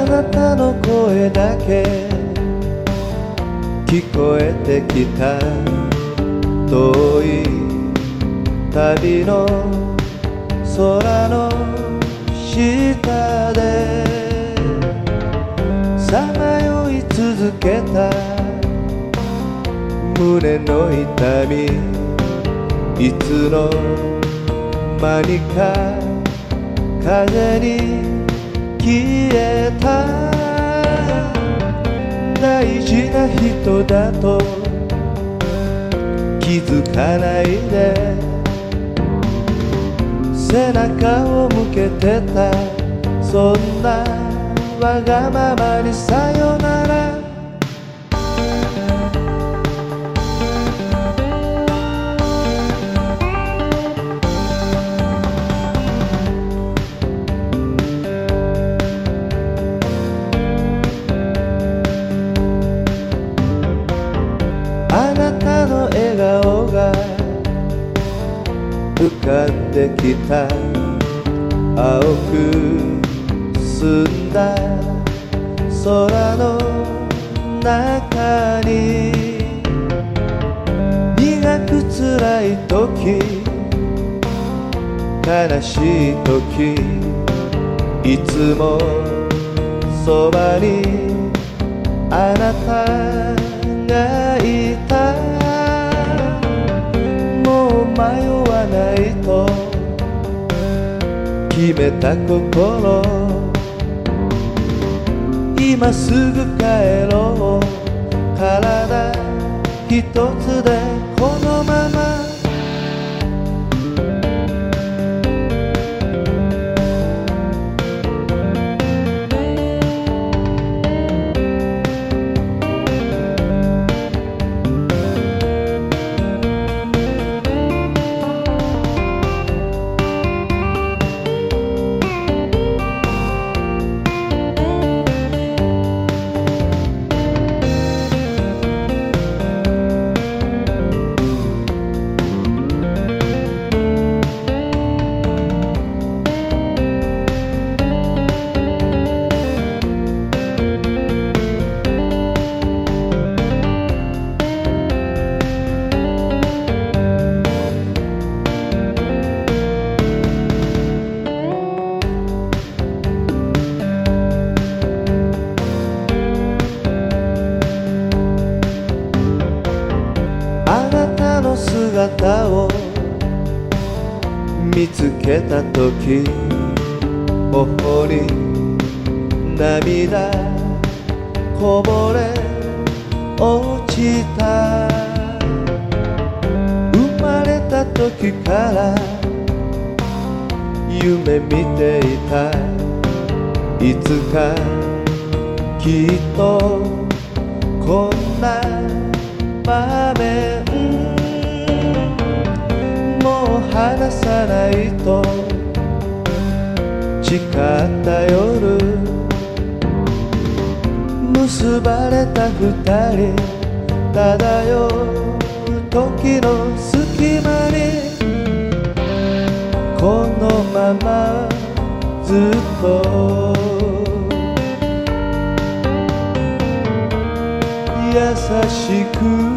あなたの声だけ聞こえてきた。遠い旅の空の下でさまよい続けた胸の痛み、いつの間にか風に消えた。大事な人だと気づかないで背中を向けてた。そんなわがままにさよなら。あなたの笑顔が浮かんできた。青く澄んだ空の中に苦く辛い時、悲しい時、いつもそばにあなたがいた。もう迷わないと決めた心、今すぐ帰ろう。体一つでこのまま姿を見つけた時、頬に涙こぼれ落ちた。生まれた時から夢見ていた。いつかきっとこんな場面話さないと誓った夜、結ばれた二人漂う時の隙間にこのままずっと優しく